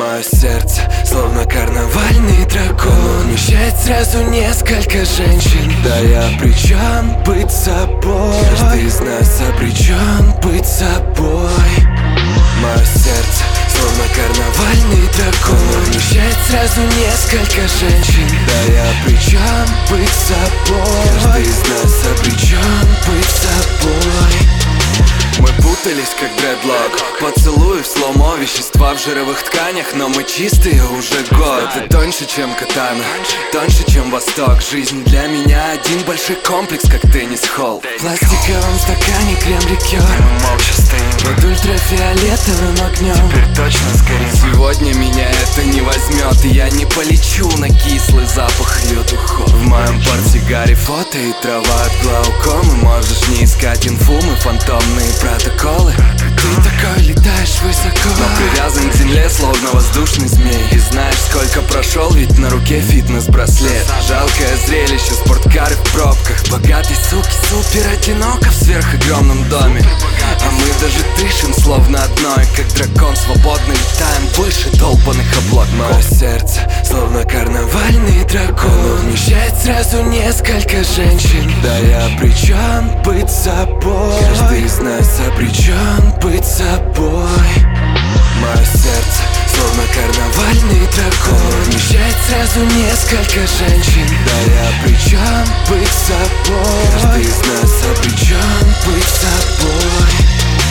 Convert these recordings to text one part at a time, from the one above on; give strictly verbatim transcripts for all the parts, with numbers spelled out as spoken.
Мое сердце, словно карнавальный дракон, вмещает сразу несколько женщин. Да я обречен быть собой, каждый из нас обречен быть собой. Мое сердце, словно карнавальный дракон, вмещает сразу несколько женщин. Да я обречен быть собой, каждый из нас обречен быть собой. Мы путались, как дредлок, поцелуи в слоумо, вещества в жировых тканях, но мы чистые уже год. Ты тоньше, чем катана, тоньше, чем восток. Жизнь для меня один большой комплекс, как теннис-холл. В пластиковом стакане крем-ликер, мы молча стоим под ультрафиолетовым огнем. Теперь точно сгорим. Сегодня меня это не возьмет, и я не полечу на кислый запах ее духов. В моем портсигаре фото и трава от глаукомы. Можешь не искать инфу, мы фантомные протоколы. Ты такой летаешь высоко, но привязан к земле, словно воздушный змей. И знаешь, сколько прошел, ведь на руке фитнес-браслет. Жалкое зрелище, спорткары в пробках. Богатый суки супер одиноко в сверхогромном доме. А мы даже дышим, словно одной, как дракон, свободно летаем выше долбанных облаков. Мое сердце, словно карнавальный дракон, вмещает сразу несколько женщин. Да я обречен быть собой, каждый из нас обречен быть собой. Мое сердце, словно карнавальный дракон, вмещает сразу несколько женщин. Да я обречен быть собой, каждый из нас обречен быть собой.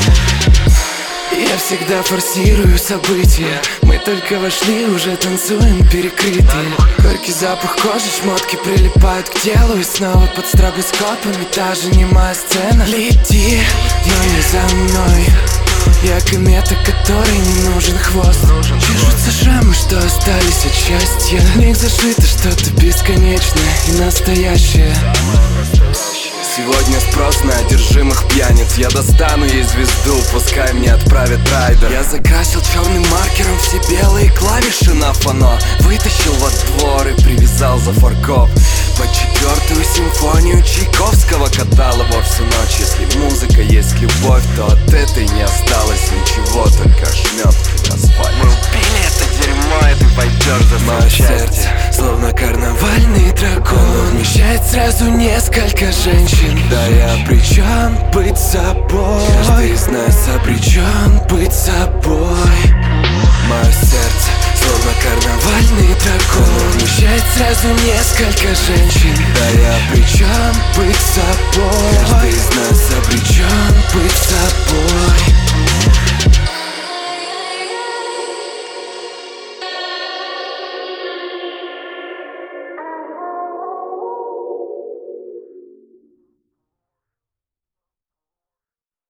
Я всегда форсирую события. Мы только вошли, уже танцуем перекрытые. Горький запах кожи, шмотки прилипают к телу. И снова под стробоскопами та же немая сцена. Лети, но не за мной. Я комета, которой не нужен хвост. Чешутся шрамы, что остались от счастья. В них зашито что-то бесконечное и настоящее. Сегодня спрос на одержимых пьяниц. Я достану ей звезду, пускай мне отправят райдер. Я закрасил черным маркером все белые клавиши на фано. Вытащил во двор и привязал за фаркоп. Под четвертую симфонию Чайковского катала во всю ночь. Если музыка есть любовь, то от этой не осталось ничего, только ошметки на асфальте. Мы убили это дерьмо, и ты пойдешь за мое сердце, словно карнавальный дракон, вмещает сразу несколько женщин. Да я обречен быть собой, каждый из нас обречен быть собой. Мое сердце, словно карнавальный дракон, вмещает сразу несколько женщин. Да я обречен быть собой,